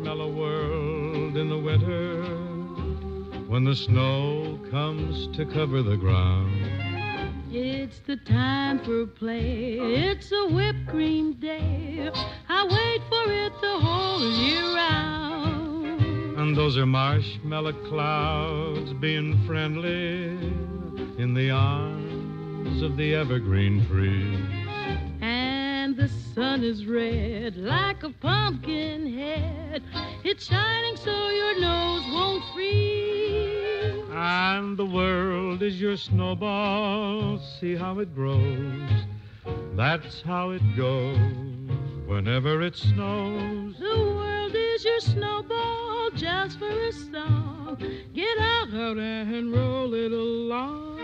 marshmallow world in the winter, when the snow comes to cover the ground. It's the time for play. It's a whipped cream day. I wait for it the whole year round. And those are marshmallow clouds being friendly in the arms of the evergreen trees. And the sun is red like a pumpkin head. It's shining so your nose won't freeze. And the world is your snowball. See how it grows. That's how it goes whenever it snows. The world is your snowball just for a song. Get out and roll it along.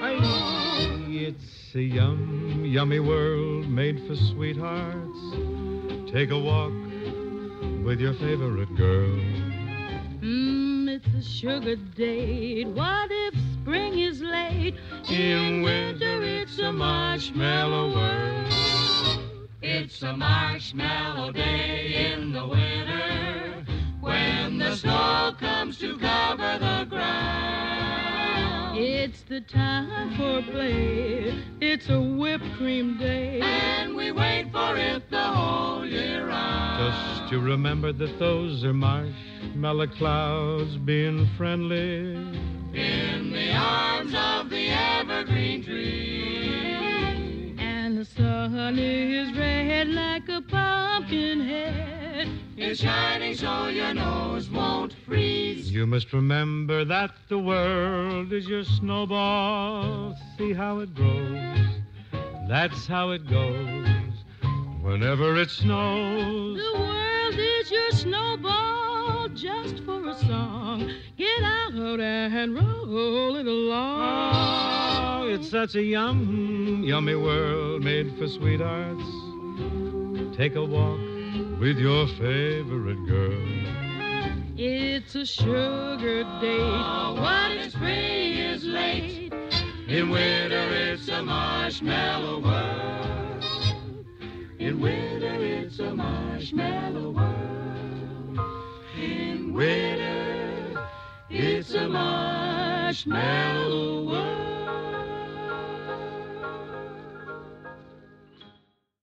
It's a yummy world made for sweethearts. Take a walk with your favorite girl. It's a sugar date. What if spring is late? In winter it's a marshmallow world. It's a marshmallow day in the winter, when the snow comes to cover the ground. It's the time for play. It's a whipped cream day, and we wait for it the whole year round. Just to remember that those are marshmallow clouds being friendly in the arms of the evergreen tree. And the sun is red like a pumpkin head. It's shining so your nose won't freeze. You must remember that the world is your snowball. See how it grows. That's how it goes whenever it snows. The world is your snowball just for a song. Get out and roll it along. Oh, it's such a yummy world made for sweethearts. Take a walk with your favorite girl. It's a sugar date. What if spring is late? In winter it's a marshmallow world. In winter it's a marshmallow world. In winter it's a marshmallow world.